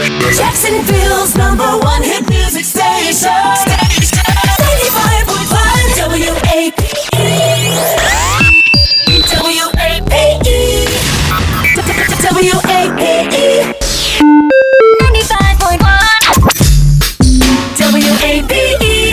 Jacksonville's #1 hit music station. 95.1 WAPE. WAPE. WAPE. 95.1 WAPE.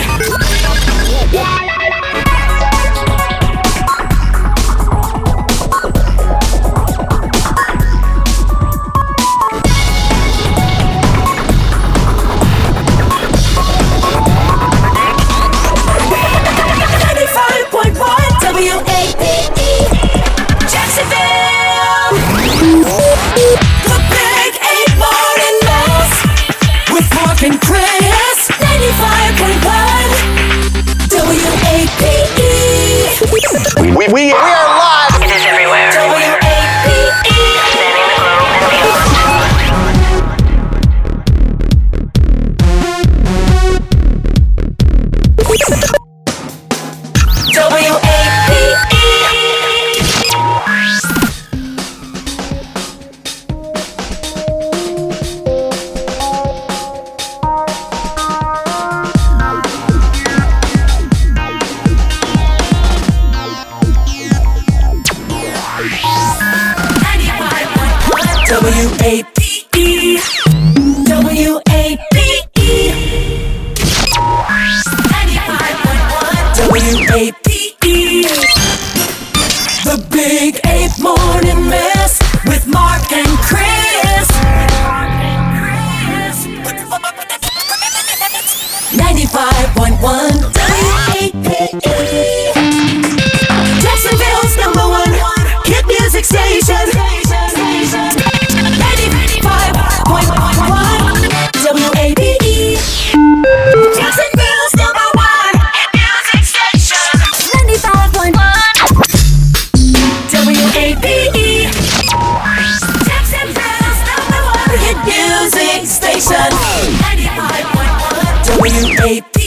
We are live. It is everywhere. WAPE. Spanning the globe and beyond. WAPE. WAPE. 95.1 WAPE. The Big Ape Morning Mess with Mark and Chris. 95.1 WAPE. Jacksonville's #1 hit music station. 95.1 WAPE. Jacksonville's #1 hit music station. 95.1 WAPE. Jacksonville's #1 hit music station. 95.1 WAPE.